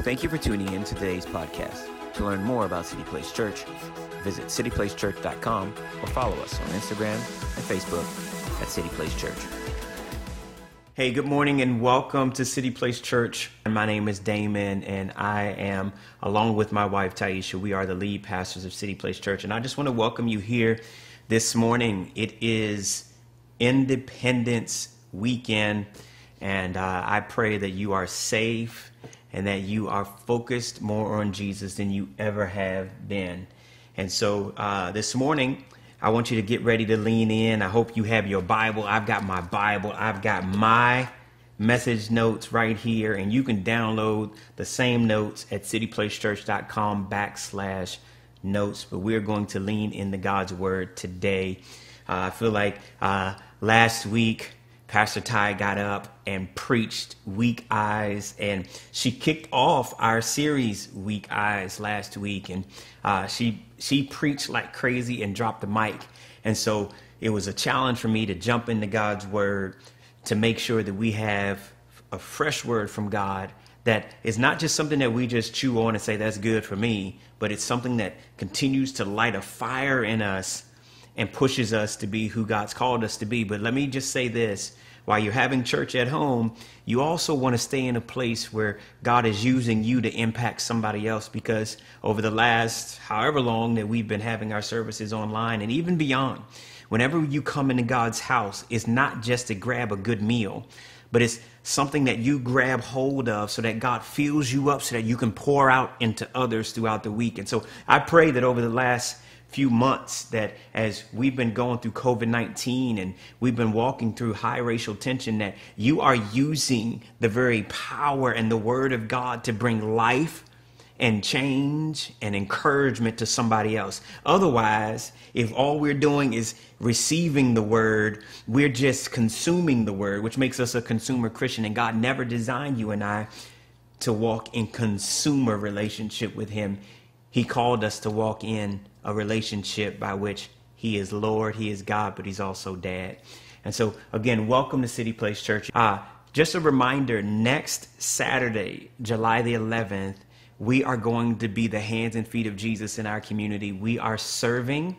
Thank you for tuning in to today's podcast. To learn more about City Place Church, visit cityplacechurch.com or follow us on Instagram and Facebook at City Place Church. Hey, good morning and welcome to City Place Church. My name is Damon and I am, along with my wife Taisha, we are the lead pastors of City Place Church. And I just want to welcome you here this morning. It is Independence Weekend and I pray that you are safe and that you are focused more on Jesus than you ever have been. And so this morning, I want you to get ready to lean in. I hope you have your Bible. I've got my Bible. I've got my message notes right here. And you can download the same notes at cityplacechurch.com/notes. But we're going to lean into God's word today. I feel like last week, Pastor Ty got up and preached Weak Eyes, and she kicked off our series Weak Eyes last week, and she preached like crazy and dropped the mic. And so it was a challenge for me to jump into God's word to make sure that we have a fresh word from God that is not just something that we just chew on and say that's good for me, but it's something that continues to light a fire in us and pushes us to be who God's called us to be. But let me just say this. While you're having church at home, you also want to stay in a place where God is using you to impact somebody else, because over the last however long that we've been having our services online and even beyond, whenever you come into God's house, it's not just to grab a good meal, but it's something that you grab hold of so that God fills you up so that you can pour out into others throughout the week. And so I pray that over the last few months, that as we've been going through COVID-19 and we've been walking through high racial tension, that you are using the very power and the word of God to bring life and change and encouragement to somebody else. Otherwise, if all we're doing is receiving the word, we're just consuming the word, which makes us a consumer Christian. And God never designed you and I to walk in consumer relationship with him. He called us to walk in a relationship by which he is Lord, he is God, but he's also Dad. And so, again, welcome to City Place Church. Just a reminder, next Saturday, July the 11th, we are going to be the hands and feet of Jesus in our community. We are serving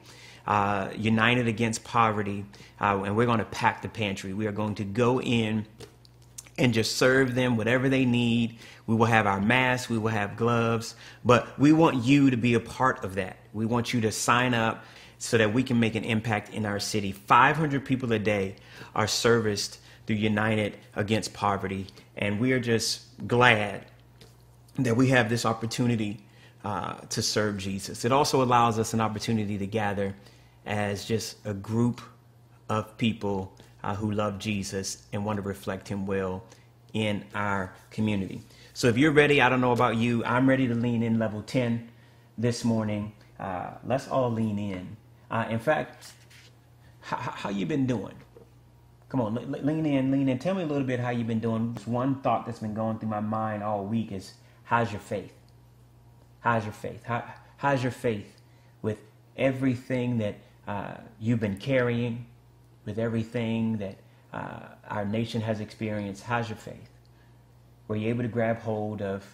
United Against Poverty, and we're going to pack the pantry. We are going to go in and just serve them whatever they need. We will have our masks, we will have gloves, but we want you to be a part of that. We want you to sign up so that we can make an impact in our city. 500 people a day are serviced through United Against Poverty, and we are just glad that we have this opportunity to serve Jesus. It also allows us an opportunity to gather as just a group of people who love Jesus and want to reflect him well in our community. So if you're ready, I don't know about you, I'm ready to lean in level 10 this morning. Let's all lean in. In fact, how you been doing? Come on, lean in. Tell me a little bit how you've been doing. One thought that's been going through my mind all week is, how's your faith? How's your faith? How's your faith with everything that you've been carrying, with everything that our nation has experienced? How's your faith? Were you able to grab hold of,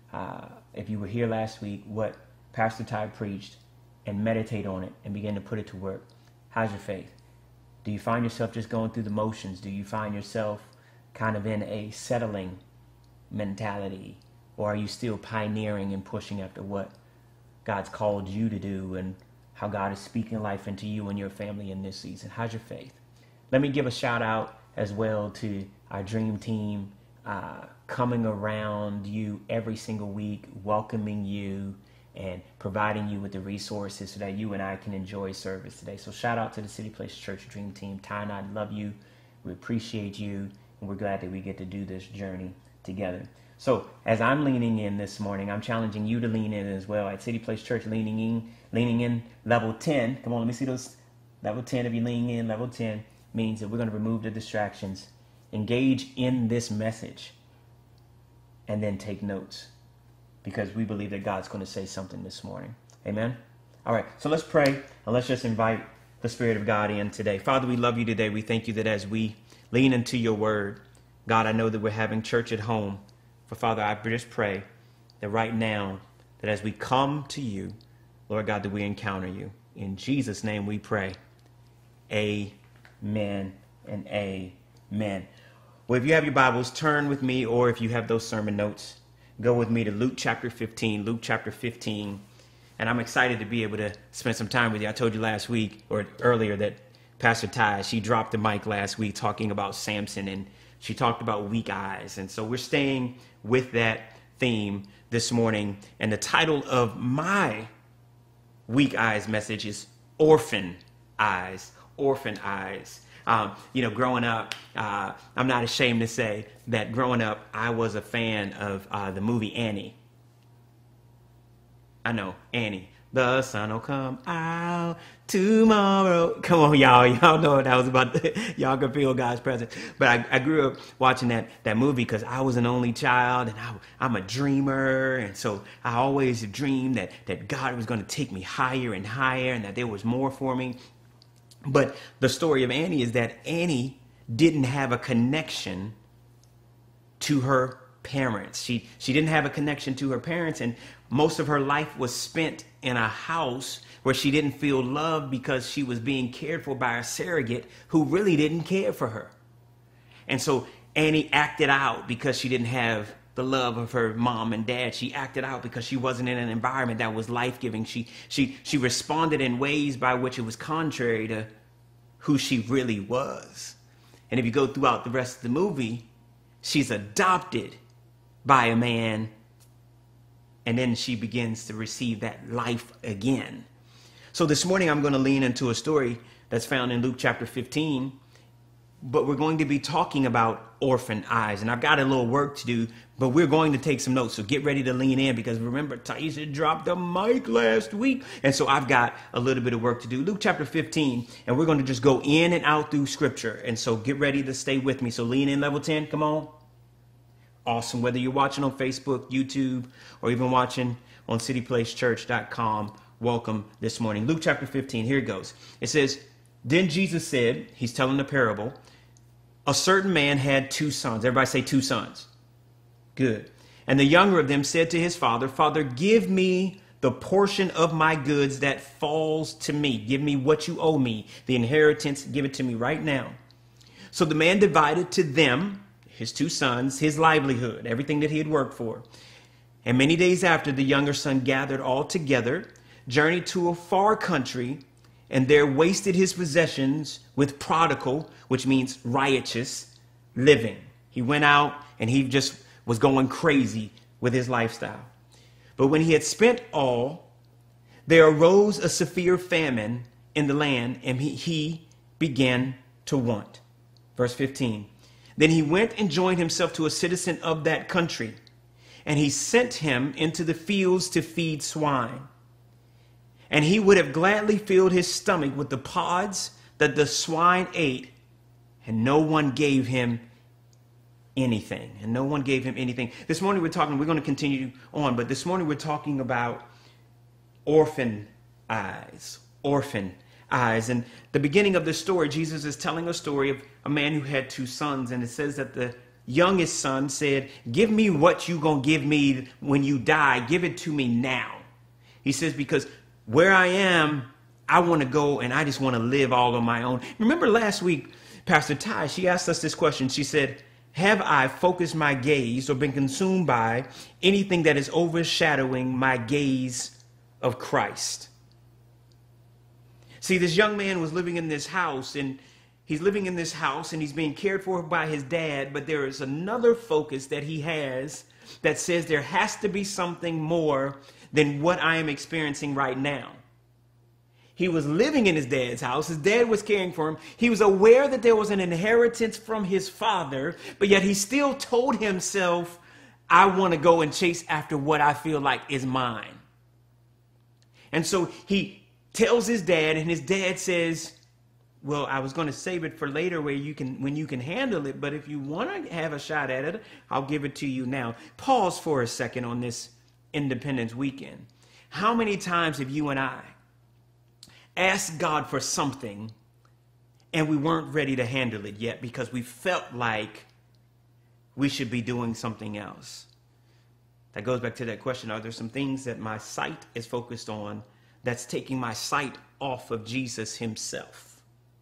if you were here last week, what Pastor Ty preached and meditate on it and begin to put it to work? How's your faith? Do you find yourself just going through the motions? Do you find yourself kind of in a settling mentality? Or are you still pioneering and pushing after what God's called you to do and how God is speaking life into you and your family in this season? How's your faith? Let me give a shout out as well to our dream team coming around you every single week, welcoming you and providing you with the resources so that you and I can enjoy service today. So shout out to the City Place Church Dream Team. Ty and I love you. We appreciate you. And we're glad that we get to do this journey together. So as I'm leaning in this morning, I'm challenging you to lean in as well. At City Place Church, leaning in level 10. Come on, let me see those. Level 10, if you're leaning in, level 10 means that we're going to remove the distractions, engage in this message, and then take notes, because we believe that God's going to say something this morning. Amen? All right, so let's pray, and let's just invite the Spirit of God in today. Father, we love you today. We thank you that as we lean into your word, God, I know that we're having church at home. But Father, I just pray that right now, that as we come to you, Lord God, that we encounter you. In Jesus' name we pray. Amen and amen. Well, if you have your Bibles, turn with me, or if you have those sermon notes, go with me to Luke chapter 15. Luke chapter 15. And I'm excited to be able to spend some time with you. I told you last week or earlier that Pastor Ty, she dropped the mic last week talking about Samson, and she talked about weak eyes. And so we're staying with that theme this morning. And the title of my weak eyes message is Orphan Eyes. Orphan Eyes. Growing up, I'm not ashamed to say that growing up, I was a fan of the movie Annie. I know, Annie. The sun will come out tomorrow. Come on, y'all. Y'all know what that was about. Y'all can feel God's presence. But I grew up watching that movie because I was an only child, and I'm a dreamer. And so I always dreamed that God was going to take me higher and higher, and that there was more for me. But the story of Annie is that Annie didn't have a connection to her parents. She didn't have a connection to her parents, and most of her life was spent in a house where she didn't feel loved because she was being cared for by a surrogate who really didn't care for her. And so Annie acted out because she didn't have the love of her mom and dad. She acted out because she wasn't in an environment that was life-giving. She responded in ways by which it was contrary to who she really was. And if you go throughout the rest of the movie, she's adopted by a man, and then she begins to receive that life again. So this morning I'm going to lean into a story that's found in Luke chapter 15, but we're going to be talking about orphan eyes. And I've got a little work to do, but we're going to take some notes. So get ready to lean in, because remember, Taisha dropped the mic last week. And so I've got a little bit of work to do. Luke chapter 15, and we're going to just go in and out through scripture. And so get ready to stay with me. So lean in, level 10, come on. Awesome. Whether you're watching on Facebook, YouTube, or even watching on cityplacechurch.com, welcome this morning. Luke chapter 15, here it goes. It says, then Jesus said, he's telling the parable, a certain man had 2 sons. Everybody say 2 sons. Good. And the younger of them said to his father, Father, give me the portion of my goods that falls to me. Give me what you owe me, the inheritance. Give it to me right now. So the man divided to them, his 2 sons, his livelihood, everything that he had worked for. And many days after, the younger son gathered all together, journeyed to a far country, and there wasted his possessions with prodigal, which means riotous living. He went out and he just was going crazy with his lifestyle. But when he had spent all, there arose a severe famine in the land, and he began to want. Verse 15. Then he went and joined himself to a citizen of that country, and he sent him into the fields to feed swine. And he would have gladly filled his stomach with the pods that the swine ate, and no one gave him anything. And no one gave him anything. This morning we're going to continue on, but this morning we're talking about orphan eyes. Orphan eyes. And the beginning of this story, Jesus is telling a story of a man who had 2 sons, and it says that the youngest son said, give me what you gonna give me when you die. Give it to me now. He says, because where I am, I want to go and I just want to live all on my own. Remember last week, Pastor Ty, she asked us this question. She said, have I focused my gaze or been consumed by anything that is overshadowing my gaze of Christ? See, this young man was living in this house, and he's living in this house and he's being cared for by his dad. But there is another focus that he has that says there has to be something more than what I am experiencing right now. He was living in his dad's house. His dad was caring for him. He was aware that there was an inheritance from his father, but yet he still told himself, I want to go and chase after what I feel like is mine. And so he tells his dad, and his dad says, well, I was going to save it for later when you can handle it, but if you want to have a shot at it, I'll give it to you now. Pause for a second on this Independence weekend. How many times have you and I asked God for something and we weren't ready to handle it yet because we felt like we should be doing something else? That goes back to that question. Are there some things that my sight is focused on that's taking my sight off of Jesus himself?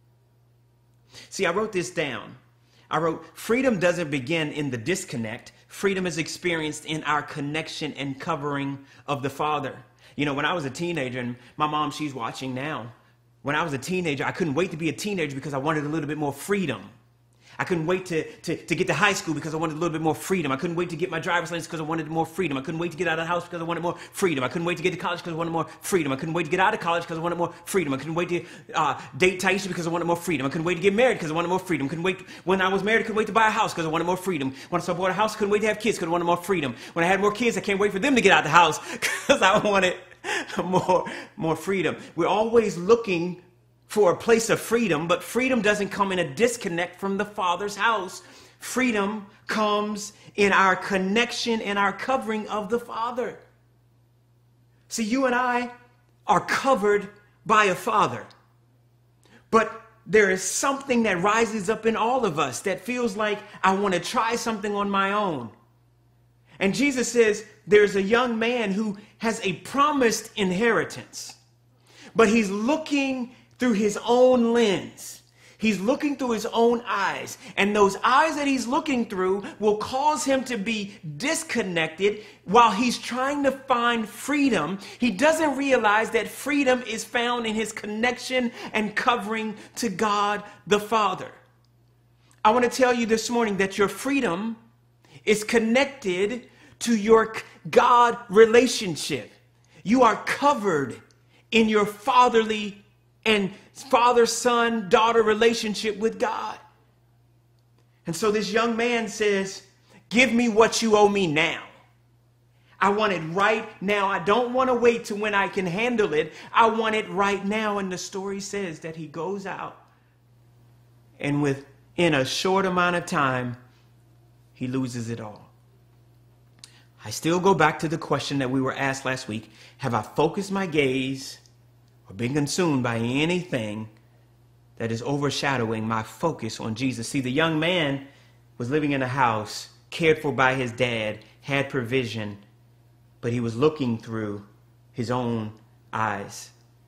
See, I wrote this down. I wrote, freedom doesn't begin in the disconnect. Freedom is experienced in our connection and covering of the Father. You know, when I was a teenager, and my mom, she's watching now. When I was a teenager, I couldn't wait to be a teenager because I wanted a little bit more freedom. I couldn't wait to get to high school because I wanted a little bit more freedom. I couldn't wait to get my driver's license because I wanted more freedom. I couldn't wait to get out of the house because I wanted more freedom. I couldn't wait to get to college because I wanted more freedom. I couldn't wait to get out of college because I wanted more freedom. I couldn't wait to date Taisha because I wanted more freedom. I couldn't wait to get married because I wanted more freedom. Couldn't wait when I was married. I couldn't wait to buy a house because I wanted more freedom. When I bought a house, I couldn't wait to have kids because I wanted more freedom. When I had more kids, I can't wait for them to get out of the house because I wanted more freedom. We're always looking for a place of freedom, but freedom doesn't come in a disconnect from the Father's house. Freedom comes in our connection and our covering of the Father. See, you and I are covered by a Father, but there is something that rises up in all of us that feels like I want to try something on my own. And Jesus says there's a young man who has a promised inheritance, but he's looking through his own lens. He's looking through his own eyes. And those eyes that he's looking through will cause him to be disconnected while he's trying to find freedom. He doesn't realize that freedom is found in his connection and covering to God the Father. I want to tell you this morning that your freedom is connected to your God relationship. You are covered in your fatherly and father, son, daughter relationship with God. And so this young man says, give me what you owe me now. I want it right now. I don't want to wait till when I can handle it. I want it right now. And the story says that he goes out and within a short amount of time, he loses it all. I still go back to the question that we were asked last week. Have I focused my gaze or been consumed by anything that is overshadowing my focus on Jesus? See, the young man was living in a house, cared for by his dad, had provision, but he was looking through his own eyes.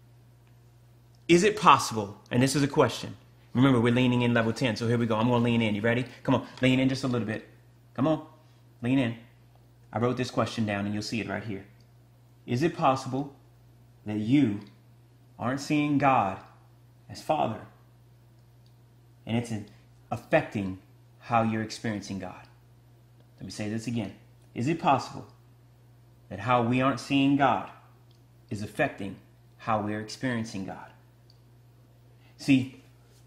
Is it possible, and this is a question. Remember, we're leaning in level 10, so here we go. I'm going to lean in. You ready? Come on, lean in just a little bit. Come on, lean in. I wrote this question down, and you'll see it right here. Is it possible that you aren't seeing God as Father, and it's affecting how you're experiencing God? Let me say this again. Is it possible that how we aren't seeing God is affecting how we're experiencing God? See,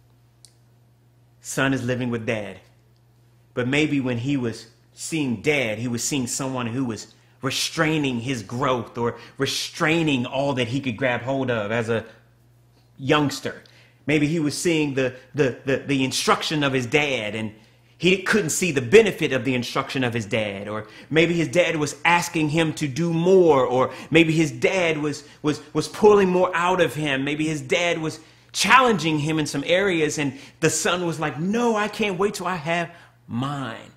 son is living with dad, but maybe when he was seeing dad, he was seeing someone who was restraining his growth or restraining all that he could grab hold of as a youngster. Maybe he was seeing the instruction of his dad, and he couldn't see the benefit of the instruction of his dad. Or maybe his dad was asking him to do more, or maybe his dad was pulling more out of him. Maybe his dad was challenging him in some areas, and the son was like, no, I can't wait till I have mine.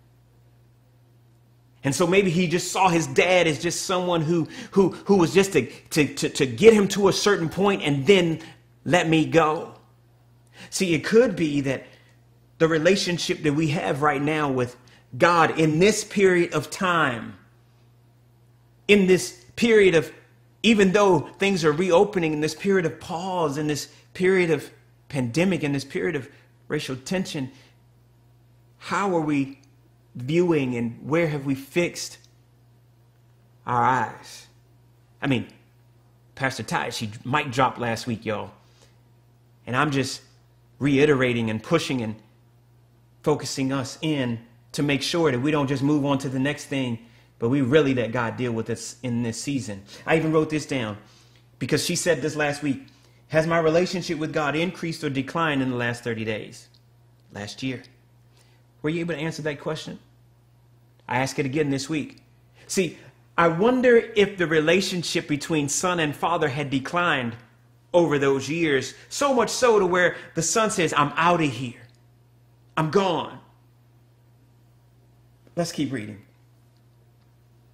And so maybe he just saw his dad as just someone who was just to get him to a certain point and then let me go. See, it could be that the relationship that we have right now with God in this period of time, in this period of, even though things are reopening, in this period of pause, in this period of pandemic, in this period of racial tension, how are we viewing and where have we fixed our eyes? I mean, Pastor Ty, she mic dropped last week, y'all. And I'm just reiterating and pushing and focusing us in to make sure that we don't just move on to the next thing, but we really let God deal with us in this season. I even wrote this down because she said this last week. Has my relationship with God increased or declined in the last 30 days? Last year. Were you able to answer that question? I ask it again this week. See, I wonder if the relationship between son and father had declined over those years, so much so to where the son says, I'm out of here. I'm gone. Let's keep reading.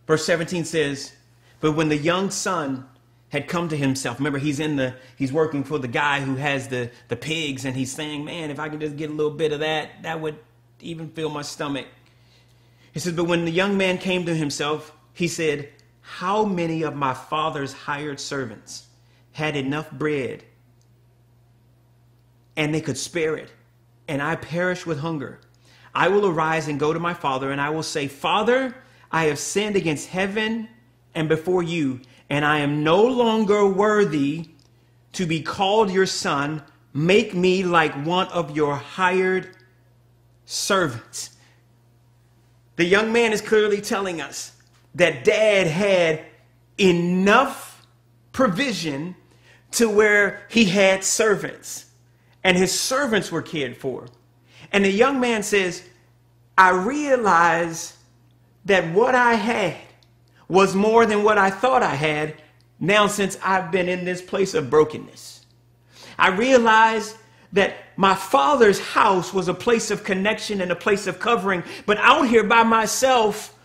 Verse 17 says, but when the young son had come to himself, remember he's working for the guy who has the pigs, and he's saying, man, if I could just get a little bit of that would even fill my stomach. He says, but when the young man came to himself, he said, how many of my father's hired servants had enough bread and they could spare it, and I perish with hunger? I will arise and go to my father, and I will say, Father, I have sinned against heaven and before you, and I am no longer worthy to be called your son. Make me like one of your hired servants. The young man is clearly telling us that dad had enough provision to where he had servants, and his servants were cared for. And the young man says, I realize that what I had was more than what I thought I had now, since I've been in this place of brokenness. I realized that my father's house was a place of connection and a place of covering, but out here by myself,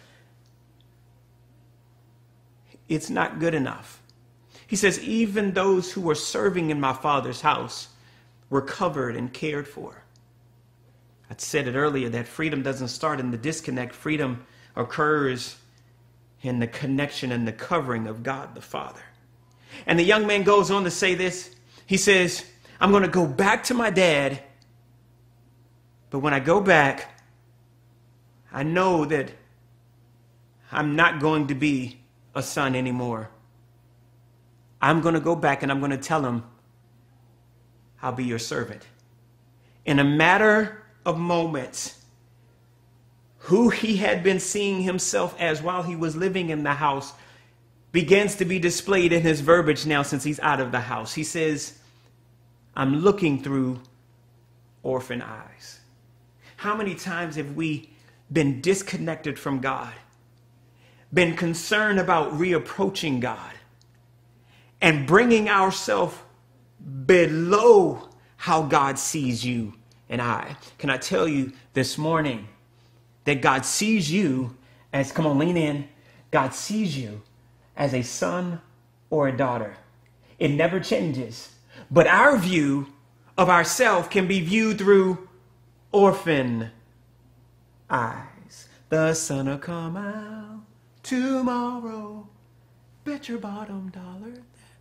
it's not good enough. He says, even those who were serving in my father's house were covered and cared for. I said it earlier that freedom doesn't start in the disconnect. Freedom occurs in the connection and the covering of God the Father. And the young man goes on to say this. He says, I'm going to go back to my dad, but when I go back, I know that I'm not going to be a son anymore. I'm going to go back and I'm going to tell him, I'll be your servant. In a matter of moments, who he had been seeing himself as while he was living in the house begins to be displayed in his verbiage now since he's out of the house. He says, I'm looking through orphan eyes. How many times have we been disconnected from God, been concerned about reapproaching God, and bringing ourselves below how God sees you and I? Can I tell you this morning that God sees you as, come on, lean in. God sees you as a son or a daughter. It never changes. But our view of ourselves can be viewed through orphan eyes. The sun will come out tomorrow. Bet your bottom dollar.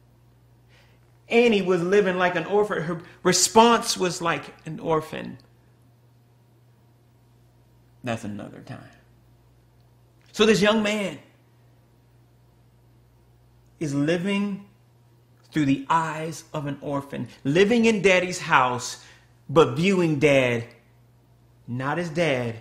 Annie was living like an orphan. Her response was like an orphan. That's another time. So this young man is living through the eyes of an orphan, living in daddy's house, but viewing dad not as dad,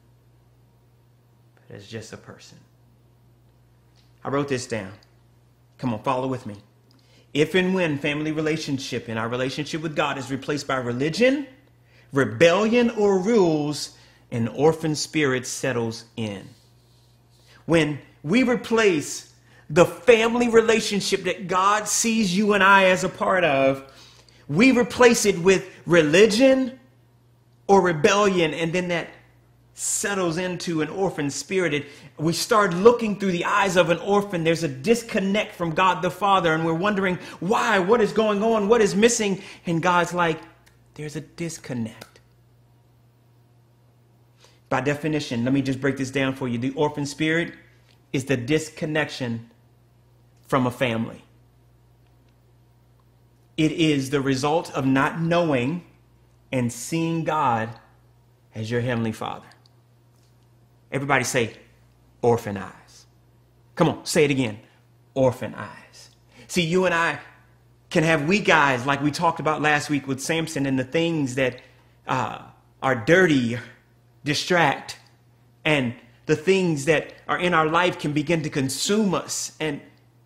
but as just a person. I wrote this down. Come on, follow with me. If and when family relationship and our relationship with God is replaced by religion, rebellion, or rules, an orphan spirit settles in. When we replace the family relationship that God sees you and I as a part of, we replace it with religion or rebellion, and then that settles into an orphan spirit. We start looking through the eyes of an orphan. There's a disconnect from God the Father, and we're wondering why, what is going on, what is missing? And God's like, there's a disconnect. By definition, let me just break this down for you. The orphan spirit is the disconnection from a family. It is the result of not knowing and seeing God as your heavenly Father. Everybody say, orphan eyes. Come on, say it again. Orphan eyes. See, you and I can have weak eyes like we talked about last week with Samson, and the things that are dirty distract, and the things that are in our life can begin to consume us, and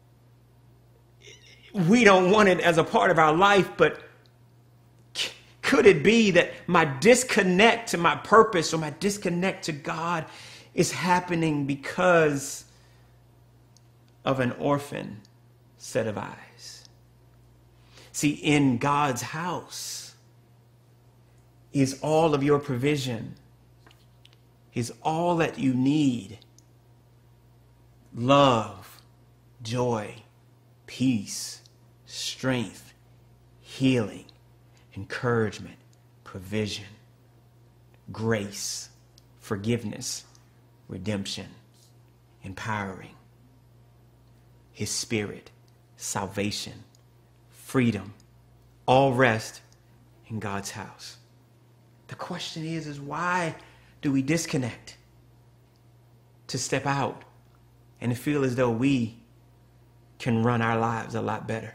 we don't want it as a part of our life. But could it be that my disconnect to my purpose or my disconnect to God is happening because of an orphan set of eyes? See, in God's house is all of your provision, is all that you need love, joy, peace, strength, healing, encouragement, provision, grace, forgiveness, redemption, empowering, his spirit, salvation, freedom, all rest in God's house. The question is why do we disconnect to step out and feel as though we can run our lives a lot better?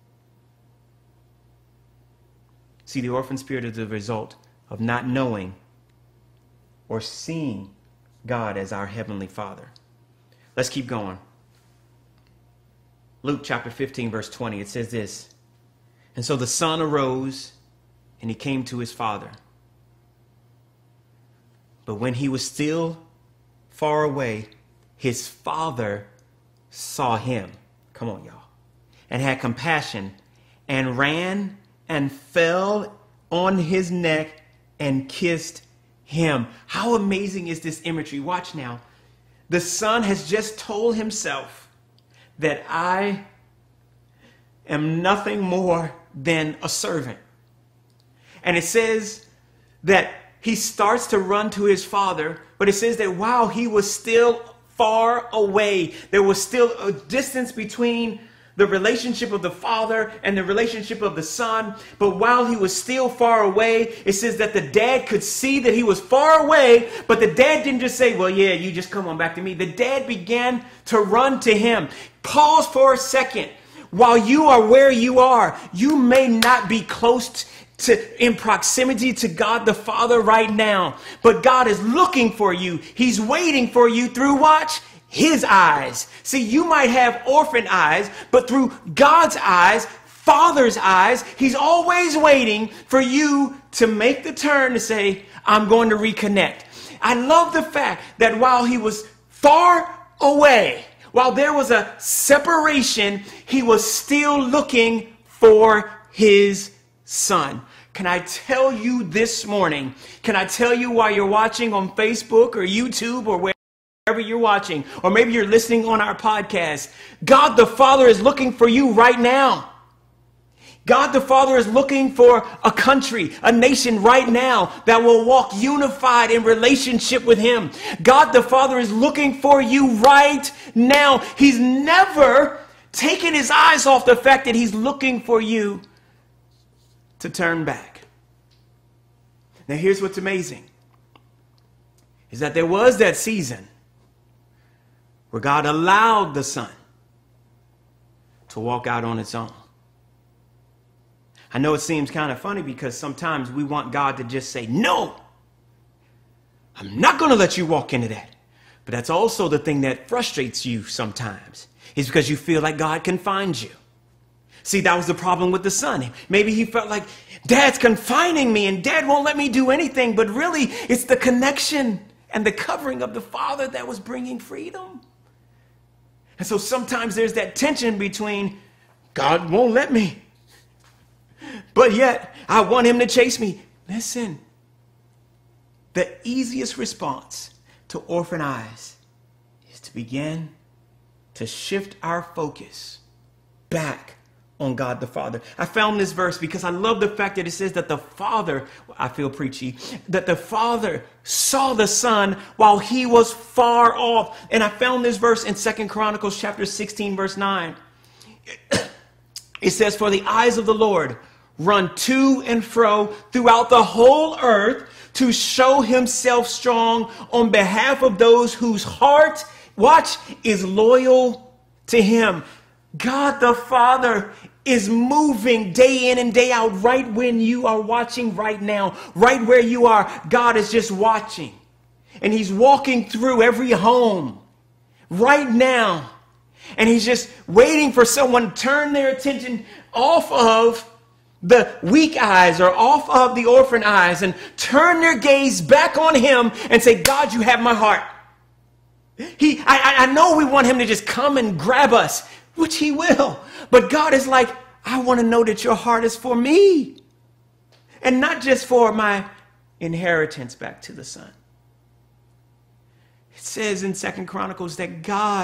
See, the orphan spirit is the result of not knowing or seeing God as our heavenly Father. Let's keep going. Luke chapter 15, verse 20, it says this, "And so the son arose and he came to his father. But when he was still far away, his father saw him," come on, y'all, "and had compassion and ran and fell on his neck and kissed him." How amazing is this imagery? Watch now. The son has just told himself that I am nothing more than a servant. And it says that he starts to run to his father, but it says that while he was still far away, there was still a distance between the relationship of the father and the relationship of the son. But while he was still far away, it says that the dad could see that he was far away, but the dad didn't just say, "Well, yeah, you just come on back to me." The dad began to run to him. Pause for a second. While you are where you are, you may not be close in proximity to God the Father right now, but God is looking for you. He's waiting for you through, watch, his eyes. See, you might have orphan eyes, but through God's eyes, Father's eyes, he's always waiting for you to make the turn to say, "I'm going to reconnect." I love the fact that while he was far away, while there was a separation, he was still looking for his son. Can I tell you this morning, can I tell you while you're watching on Facebook or YouTube or wherever you're watching, or maybe you're listening on our podcast, God the Father is looking for you right now. God the Father is looking for a country, a nation right now that will walk unified in relationship with him. God the Father is looking for you right now. He's never taken his eyes off the fact that he's looking for you to turn back. Now here's what's amazing, is that there was that season where God allowed the son to walk out on its own. I know it seems kind of funny because sometimes we want God to just say, "No, I'm not going to let you walk into that." But that's also the thing that frustrates you sometimes, is because you feel like God confines you. See, that was the problem with the son. Maybe he felt like, "Dad's confining me and Dad won't let me do anything." But really, it's the connection and the covering of the Father that was bringing freedom. And so sometimes there's that tension between God won't let me, but yet I want him to chase me. Listen, the easiest response to orphan eyes is to begin to shift our focus back on God the Father. I found this verse because I love the fact that it says that the Father, I feel preachy, that the Father saw the Son while he was far off. And I found this verse in 2 Chronicles chapter 16, verse 9. It says, "For the eyes of the Lord run to and fro throughout the whole earth to show himself strong on behalf of those whose heart," watch, "is loyal to him." God the Father is moving day in and day out right when you are watching right now. Right where you are, God is just watching. And he's walking through every home right now. And he's just waiting for someone to turn their attention off of the weak eyes or off of the orphan eyes and turn their gaze back on him and say, "God, you have my heart." I know we want him to just come and grab us, which he will. But God is like, "I want to know that your heart is for me and not just for my inheritance back to the son." It says in 2 Chronicles that God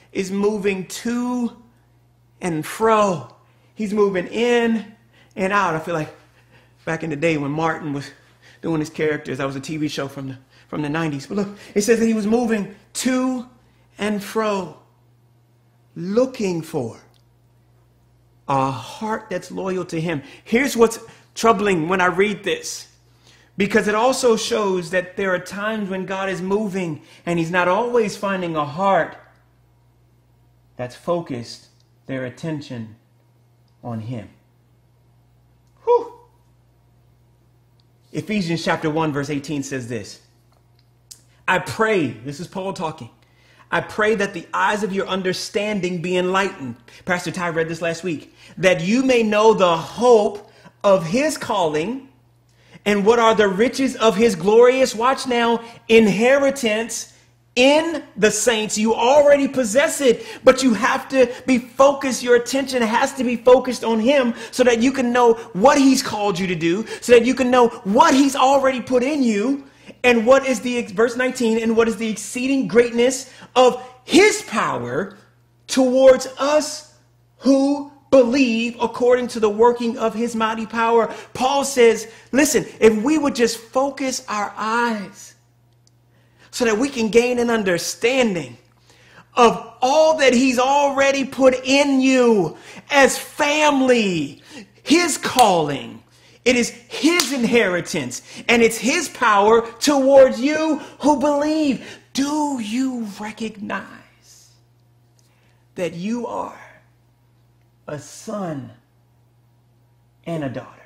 is moving to and fro. He's moving in and out. I feel like back in the day when Martin was doing his characters, that was a TV show from the 90s. But look, it says that he was moving to and fro, looking for a heart that's loyal to him. Here's what's troubling when I read this, because it also shows that there are times when God is moving and he's not always finding a heart that's focused their attention on him. Whew. Ephesians chapter 1 verse 18 says this. I pray, this is Paul talking, I pray that the eyes of your understanding be enlightened. Pastor Ty read this last week. That you may know the hope of his calling and what are the riches of his glorious, watch now, inheritance in the saints. You already possess it, but you have to be focused. Your attention has to be focused on him so that you can know what he's called you to do, so that you can know what he's already put in you. And what is the, verse 19, and what is the exceeding greatness of his power towards us who believe according to the working of his mighty power. Paul says, listen, if we would just focus our eyes so that we can gain an understanding of all that he's already put in you as family, his calling. It is his inheritance and it's his power towards you who believe. Do you recognize that you are a son and a daughter?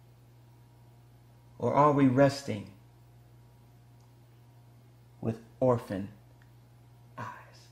Or are we resting with orphan eyes?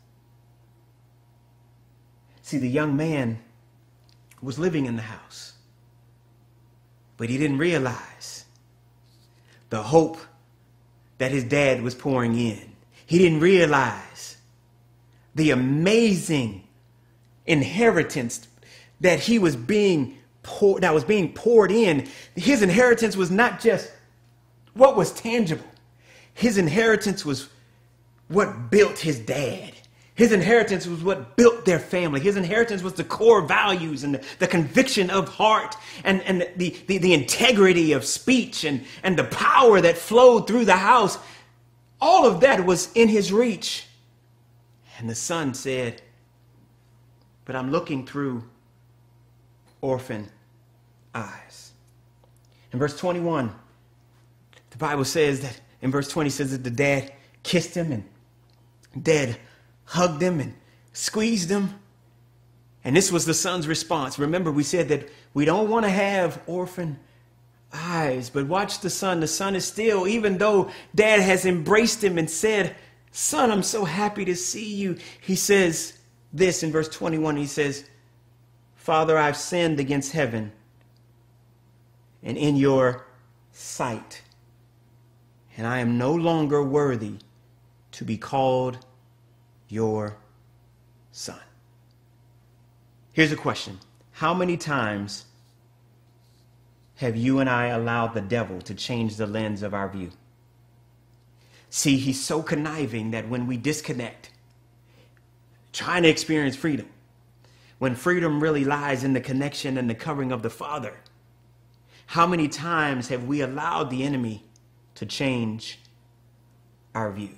See, the young man was living in the house, but he didn't realize the hope that his dad was pouring in. He didn't realize the amazing inheritance that he was being poured, that was being poured in. His inheritance was not just what was tangible. His inheritance was what built his dad. His inheritance was what built their family. His inheritance was the core values and the conviction of heart and the integrity of speech and the power that flowed through the house. All of that was in his reach. And the son said, but I'm looking through orphan eyes. In verse 21, the Bible says that, in verse 20 says that the dad kissed him and dad hugged him and squeezed him. And this was the son's response. Remember, we said that we don't want to have orphan eyes, but watch the son. The son is still, even though dad has embraced him and said, son, I'm so happy to see you. He says this in verse 21. He says, Father, I've sinned against heaven and in your sight, and I am no longer worthy to be called your son. Here's a question. How many times have you and I allowed the devil to change the lens of our view? See, he's so conniving that when we disconnect, trying to experience freedom, when freedom really lies in the connection and the covering of the Father, how many times have we allowed the enemy to change our view?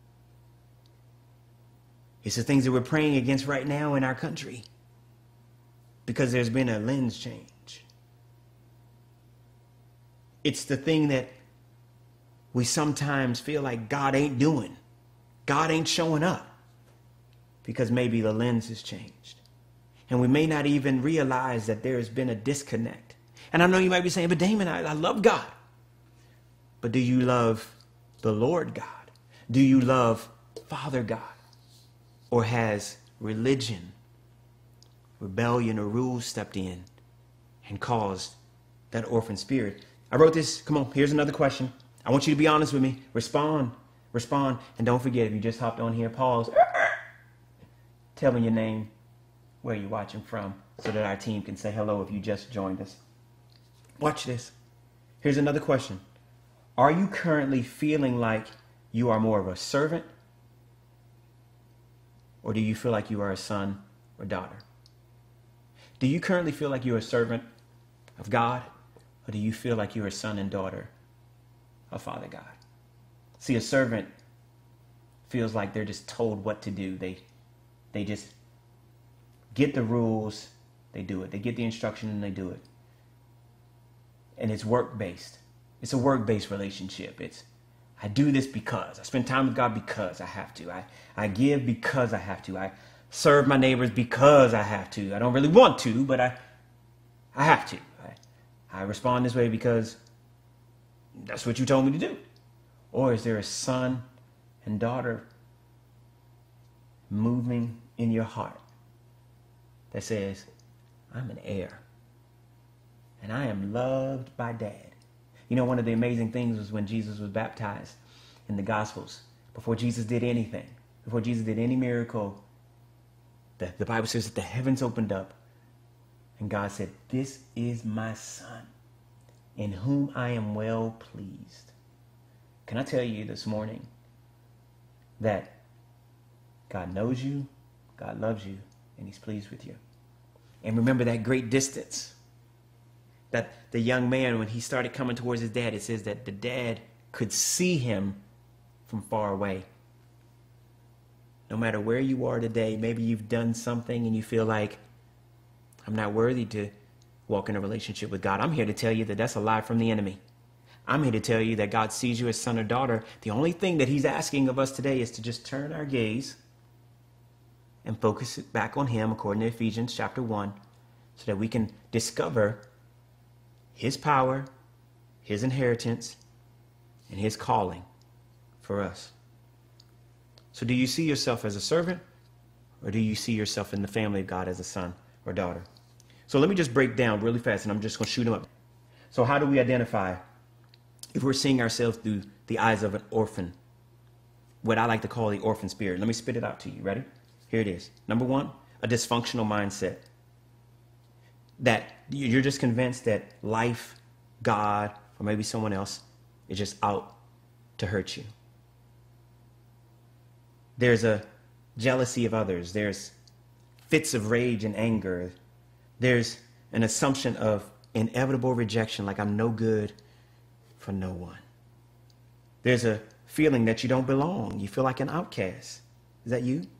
It's the things that we're praying against right now in our country because there's been a lens change. It's the thing that we sometimes feel like God ain't doing. God ain't showing up because maybe the lens has changed. And we may not even realize that there has been a disconnect. And I know you might be saying, but Damon, I love God. But do you love the Lord God? Do you love Father God? Or has religion, rebellion, or rules stepped in and caused that orphan spirit? I wrote this. Come on, here's another question. I want you to be honest with me. Respond. And don't forget, if you just hopped on here, pause. Tell me your name, where you're watching from, so that our team can say hello if you just joined us. Watch this. Here's another question. Are you currently feeling like you are more of a servant Or do you feel like you are a son or daughter? Do you currently feel like you're a servant of God? Or do you feel like you're a son and daughter of Father God? See, a servant feels like they're just told what to do. They just get the rules, they do it. They get the instruction and they do it. And it's work-based. It's a work-based relationship. I do this because. I spend time with God because I have to. I give because I have to. I serve my neighbors because I have to. I don't really want to, but I have to. I respond this way because that's what you told me to do. Or is there a son and daughter moving in your heart that says, I'm an heir and I am loved by Dad? You know, one of the amazing things was when Jesus was baptized in the Gospels. Before Jesus did anything, before Jesus did any miracle, the Bible says that the heavens opened up and God said, this is my son in whom I am well pleased. Can I tell you this morning that God knows you, God loves you, and he's pleased with you. And remember that great distance that the young man, when he started coming towards his dad, it says that the dad could see him from far away. No matter where you are today, maybe you've done something and you feel like, I'm not worthy to walk in a relationship with God. I'm here to tell you that that's a lie from the enemy. I'm here to tell you that God sees you as son or daughter. The only thing that he's asking of us today is to just turn our gaze and focus it back on him, according to Ephesians chapter 1, so that we can discover his power, his inheritance, and his calling for us. So do you see yourself as a servant, or do you see yourself in the family of God as a son or daughter? So let me just break down really fast, and I'm just going to shoot them up. So how do we identify if we're seeing ourselves through the eyes of an orphan? What I like to call the orphan spirit. Let me spit it out to you. Ready? Here it is. Number one, a dysfunctional mindset. That you're just convinced that life, God, or maybe someone else is just out to hurt you. There's a jealousy of others. There's fits of rage and anger. There's an assumption of inevitable rejection, like I'm no good for no one. There's a feeling that you don't belong. You feel like an outcast. Is that you?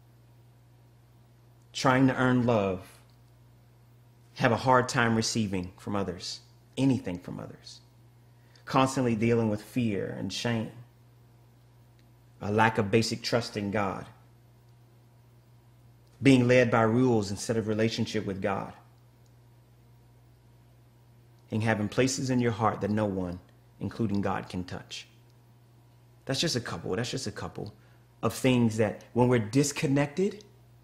Trying to earn love. Have a hard time receiving from others, anything from others. Constantly dealing with fear and shame. A lack of basic trust in God. Being led by rules instead of relationship with God. And having places in your heart that no one, including God, can touch. That's just a couple of things that when we're disconnected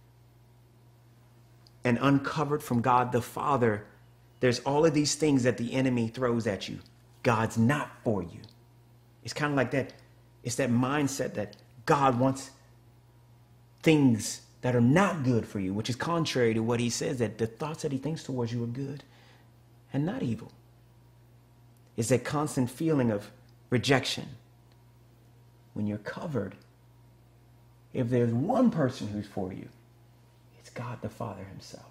and uncovered from God the Father, there's all of these things that the enemy throws at you. God's not for you. It's kind of like that. It's that mindset that God wants things that are not good for you, which is contrary to what he says, that the thoughts that he thinks towards you are good and not evil. It's that constant feeling of rejection. When you're covered, if there's one person who's for you, it's God the Father himself.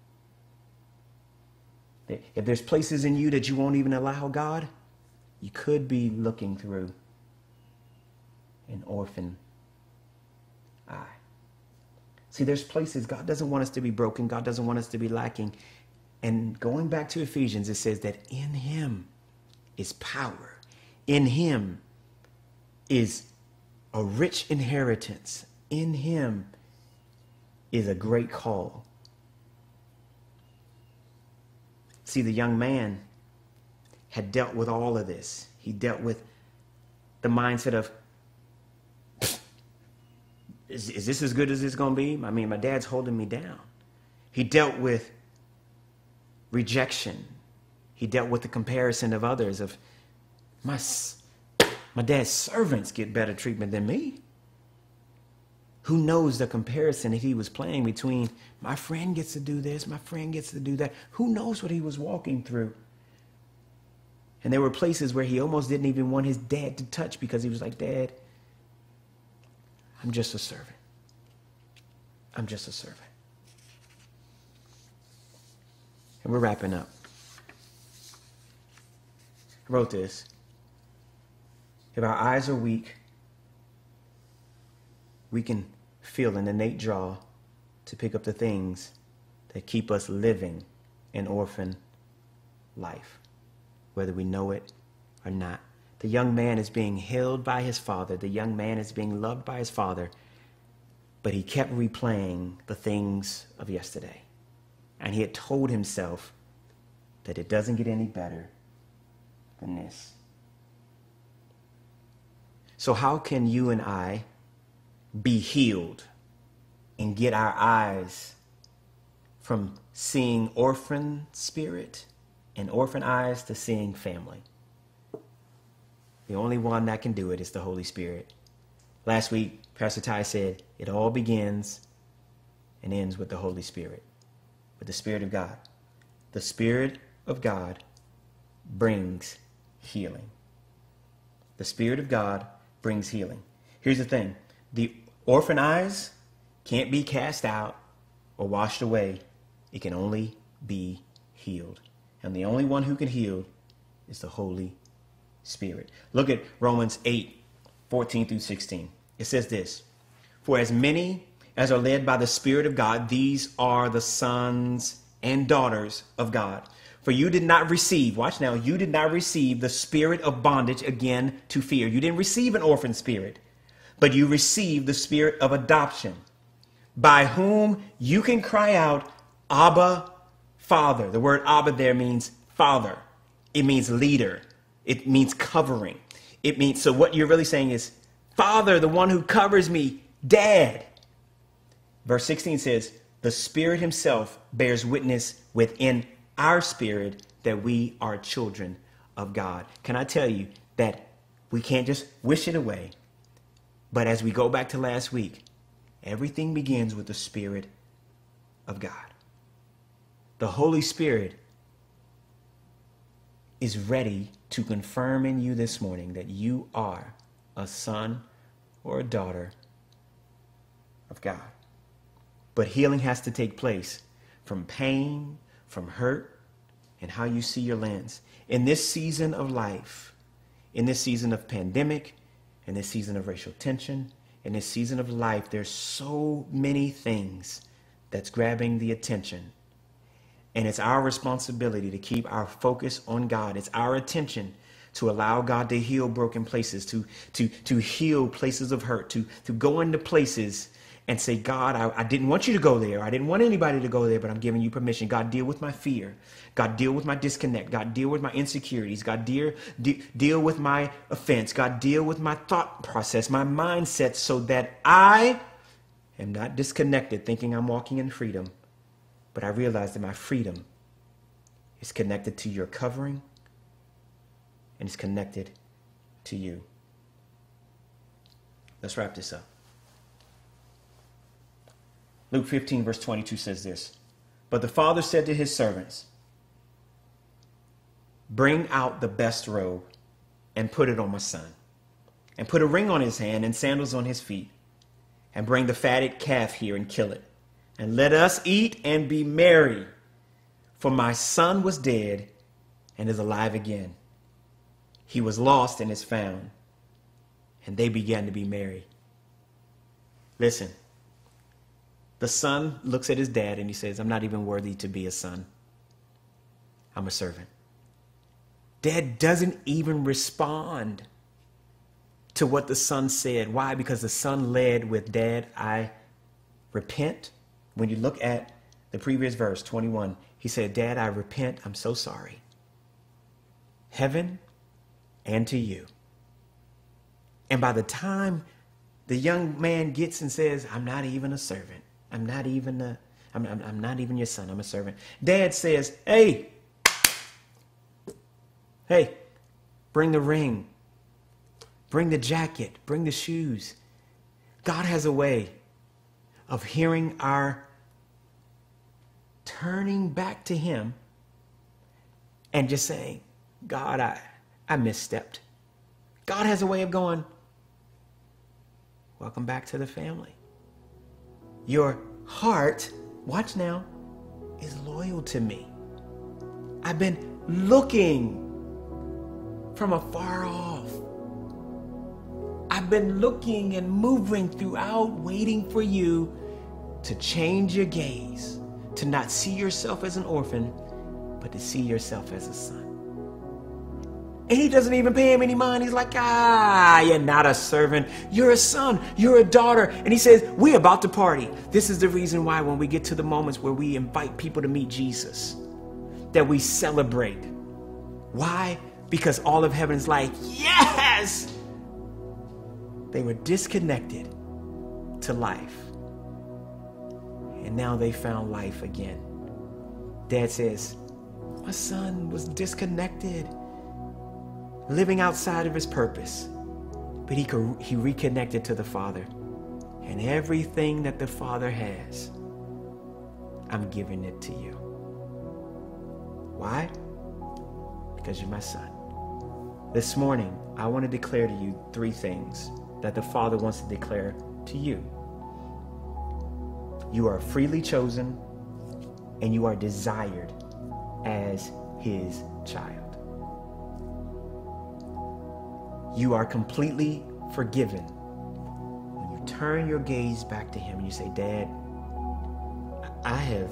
If there's places in you that you won't even allow God, you could be looking through an orphan eye. See, there's places God doesn't want us to be broken. God doesn't want us to be lacking. And going back to Ephesians, it says that in him is power. In him is a rich inheritance. In him is a great call. See, the young man had dealt with all of this. He dealt with the mindset of, is this as good as it's going to be? I mean, my dad's holding me down. He dealt with rejection. He dealt with the comparison of others, of my dad's servants get better treatment than me. Who knows the comparison that he was playing between my friend gets to do this, my friend gets to do that. Who knows what he was walking through? And there were places where he almost didn't even want his dad to touch because he was like, Dad, I'm just a servant. I'm just a servant. And we're wrapping up. I wrote this. If our eyes are weak, we can feel an innate draw to pick up the things that keep us living an orphan life, whether we know it or not. The young man is being held by his father. The young man is being loved by his father, but he kept replaying the things of yesterday. And he had told himself that it doesn't get any better than this. So how can you and I be healed and get our eyes from seeing orphan spirit and orphan eyes to seeing family? The only one that can do it is the Holy Spirit. Last week, Pastor Ty said, it all begins and ends with the Holy Spirit, with the Spirit of God. The Spirit of God brings healing. The Spirit of God brings healing. Here's the thing. The orphan eyes can't be cast out or washed away. It can only be healed. And the only one who can heal is the Holy Spirit. Look at Romans 8:14-16. It says this, for as many as are led by the Spirit of God, these are the sons and daughters of God. For you did not receive, watch now, you did not receive the spirit of bondage again to fear. You didn't receive an orphan spirit, but you received the spirit of adoption, by whom you can cry out, Abba, Father. The word Abba there means father. It means leader. It means covering. It means, so what you're really saying is, Father, the one who covers me, Dad. Verse 16 says, the Spirit himself bears witness within our spirit that we are children of God. Can I tell you that we can't just wish it away, but as we go back to last week, everything begins with the Spirit of God. The Holy Spirit is ready to confirm in you this morning that you are a son or a daughter of God. But healing has to take place from pain, from hurt, and how you see your lens. In this season of life, in this season of pandemic, in this season of racial tension, in this season of life, there's so many things that's grabbing the attention. And it's our responsibility to keep our focus on God. It's our attention to allow God to heal broken places, to heal places of hurt, to go into places and say, God, I didn't want you to go there. I didn't want anybody to go there, but I'm giving you permission. God, deal with my fear. God, deal with my disconnect. God, deal with my insecurities. God, deal with my offense. God, deal with my thought process, my mindset, so that I am not disconnected thinking I'm walking in freedom, but I realize that my freedom is connected to your covering and it's connected to you. Let's wrap this up. Luke 15 verse 22 says this, but the father said to his servants, bring out the best robe and put it on my son, and put a ring on his hand and sandals on his feet, and bring the fatted calf here and kill it, and let us eat and be merry. For my son was dead and is alive again. He was lost and is found. And they began to be merry. Listen, the son looks at his dad and he says, I'm not even worthy to be a son. I'm a servant. Dad doesn't even respond to what the son said. Why? Because the son led with, Dad, I repent. When you look at the previous verse, 21, he said, Dad, I repent. I'm so sorry. Heaven and to you. And by the time the young man gets and says, I'm not even a servant. I'm not even your son. I'm a servant. Dad says, hey, bring the ring. Bring the jacket. Bring the shoes. God has a way of hearing our turning back to him and just saying, God, I misstepped. God has a way of going, welcome back to the family. Your heart, watch now, is loyal to me. I've been looking from afar off. I've been looking and moving throughout, waiting for you to change your gaze, to not see yourself as an orphan, but to see yourself as a son. And he doesn't even pay him any mind. He's like, you're not a servant. You're a son. You're a daughter. And he says, we're about to party. This is the reason why when we get to the moments where we invite people to meet Jesus, that we celebrate. Why? Because all of heaven's like, yes! They were disconnected to life. And now they found life again. Dad says, my son was disconnected, living outside of his purpose. But he reconnected to the Father. And everything that the Father has, I'm giving it to you. Why? Because you're my son. This morning, I want to declare to you 3 things that the Father wants to declare to you. You are freely chosen, and you are desired as his child. You are completely forgiven when you turn your gaze back to him and you say, Dad, I have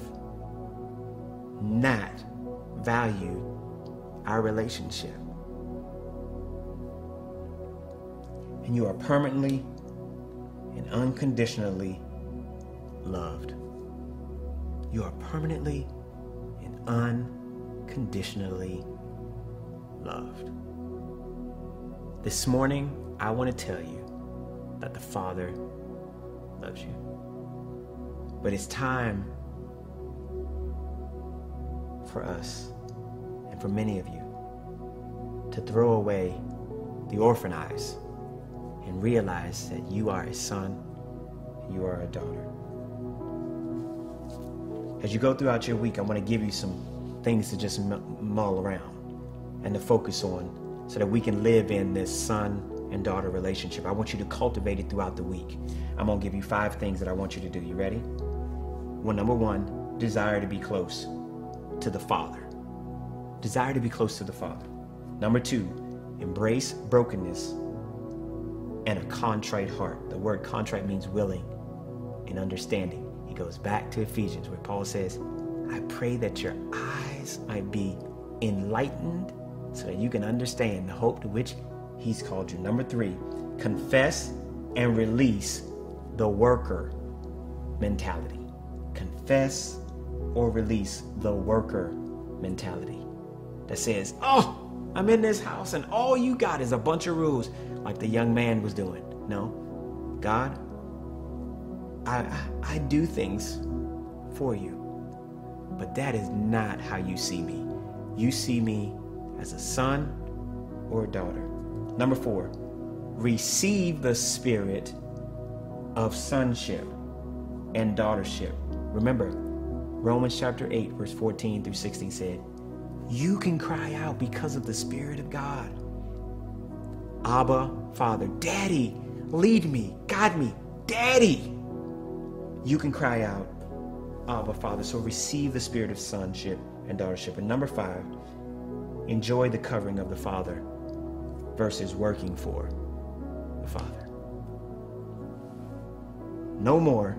not valued our relationship. And you are permanently and unconditionally loved. You are permanently and unconditionally loved. This morning, I want to tell you that the Father loves you. But it's time for us, and for many of you, to throw away the orphan eyes and realize that you are a son and you are a daughter. As you go throughout your week, I want to give you some things to just mull around and to focus on so that we can live in this son and daughter relationship. I want you to cultivate it throughout the week. I'm going to give you 5 things that I want you to do. You ready? Well, number 1, desire to be close to the Father. Desire to be close to the Father. Number 2, embrace brokenness and a contrite heart. The word contrite means willing and understanding. It goes back to Ephesians where Paul says, I pray that your eyes might be enlightened so that you can understand the hope to which he's called you. Number 3, confess and release the worker mentality. Confess or release the worker mentality that says, I'm in this house and all you got is a bunch of rules, like the young man was doing. No, God, I do things for you, but that is not how you see me. You see me as a son or a daughter. Number 4, receive the spirit of sonship and daughtership. Remember, Romans chapter 8, verse 14 through 16 said, you can cry out because of the Spirit of God. Abba, Father, Daddy, lead me, guide me, Daddy. You can cry out, Abba, Father. So receive the spirit of sonship and daughtership. And number 5, enjoy the covering of the Father versus working for the Father. No more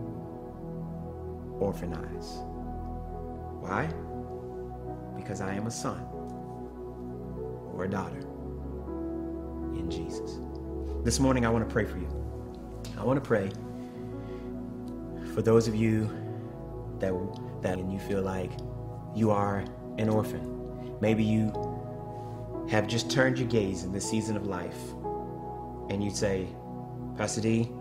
orphan eyes. Why? Because I am a son or a daughter in Jesus. This morning, I want to pray for you. I want to pray for those of you that and you feel like you are an orphan. Maybe you have just turned your gaze in this season of life and you say, Pastor D,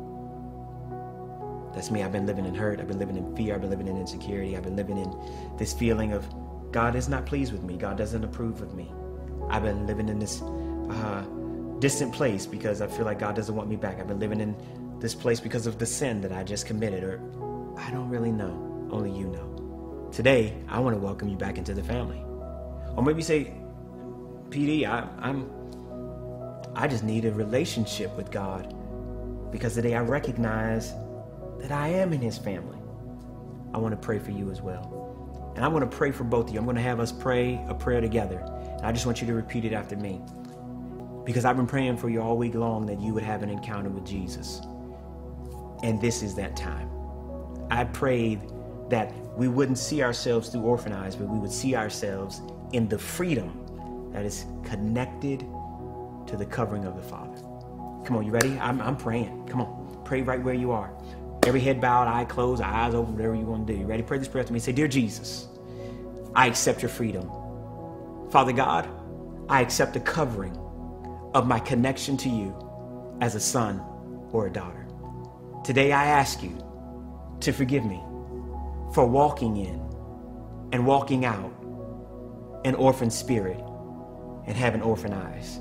that's me. I've been living in hurt. I've been living in fear. I've been living in insecurity. I've been living in this feeling of God is not pleased with me. God doesn't approve of me. I've been living in this distant place because I feel like God doesn't want me back. I've been living in this place because of the sin that I just committed, or I don't really know. Only you know. Today, I want to welcome you back into the family. Or maybe you say, PD, I just need a relationship with God because today I recognize that I am in his family. I want to pray for you as well. And I'm going to pray for both of you. I'm going to have us pray a prayer together. And I just want you to repeat it after me, because I've been praying for you all week long that you would have an encounter with Jesus. And this is that time. I prayed that we wouldn't see ourselves through orphan eyes, but we would see ourselves in the freedom that is connected to the covering of the Father. Come on, you ready? I'm praying. Come on, pray right where you are. Every head bowed, eye closed, eyes open, whatever you want to do. You ready? Pray this prayer to me. Say, Dear Jesus, I accept your freedom. Father God, I accept the covering of my connection to you as a son or a daughter. Today I ask you to forgive me for walking in and walking out an orphan spirit and having orphan eyes.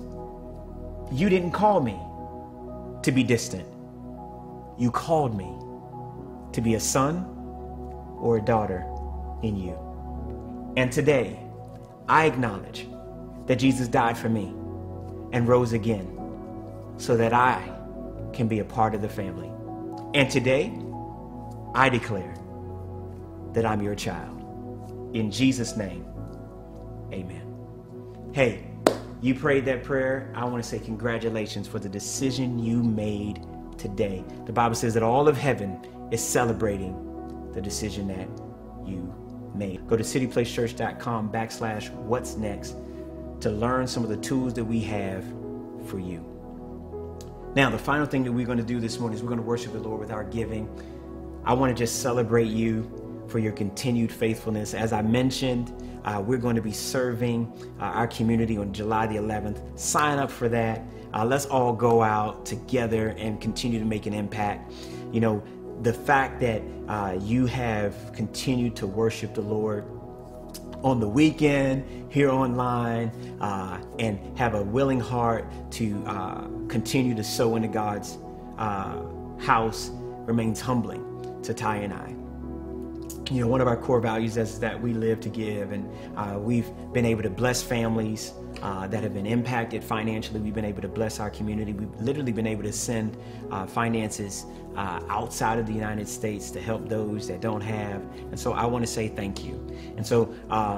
You didn't call me to be distant. You called me to be a son or a daughter in you. And today, I acknowledge that Jesus died for me and rose again so that I can be a part of the family. And today, I declare that I'm your child. In Jesus' name, amen. Hey, you prayed that prayer. I want to say congratulations for the decision you made today. The Bible says that all of heaven is celebrating the decision that you made. Go to cityplacechurch.com/what's next to learn some of the tools that we have for you. Now, the final thing that we're going to do this morning is we're going to worship the Lord with our giving. I want to just celebrate you for your continued faithfulness. As I mentioned, we're going to be serving our community on July the 11th. Sign up for that. Let's all go out together and continue to make an impact. You know, the fact that you have continued to worship the Lord on the weekend, here online, and have a willing heart to continue to sow into God's house remains humbling to Ty and I. You know, one of our core values is that we live to give, and we've been able to bless families that have been impacted financially. We've been able to bless our community. We've literally been able to send finances outside of the United States to help those that don't have. And so I want to say thank you. And so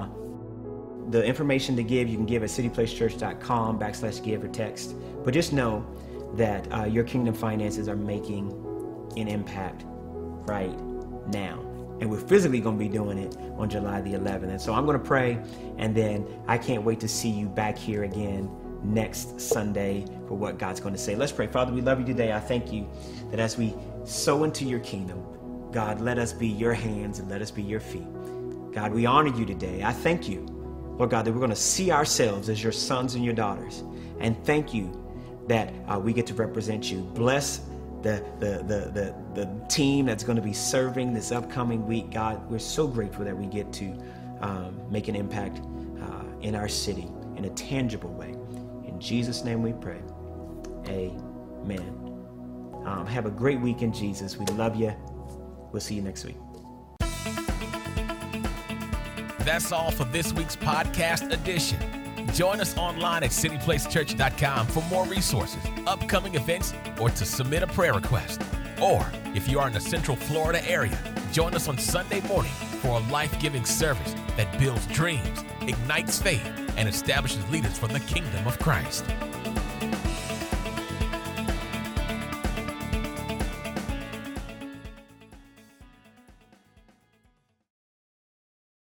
the information to give, you can give at cityplacechurch.com/give or text. But just know that your kingdom finances are making an impact right now. And we're physically going to be doing it on July the 11th. And so I'm going to pray, and then I can't wait to see you back here again next Sunday for what God's going to say. Let's pray. Father, we love you today. I thank you that as we sow into your kingdom, God, let us be your hands and let us be your feet. God, we honor you today. I thank you, Lord God, that we're going to see ourselves as your sons and your daughters. And thank you that we get to represent you. Bless the team that's going to be serving this upcoming week. God, we're so grateful that we get to make an impact in our city in a tangible way. In Jesus' name we pray. Amen. Have a great week in Jesus. We love you. We'll see you next week. That's all for this week's podcast edition. Join us online at cityplacechurch.com for more resources, upcoming events, or to submit a prayer request. Or, if you are in the Central Florida area, join us on Sunday morning for a life-giving service that builds dreams, ignites faith, and establishes leaders for the kingdom of Christ.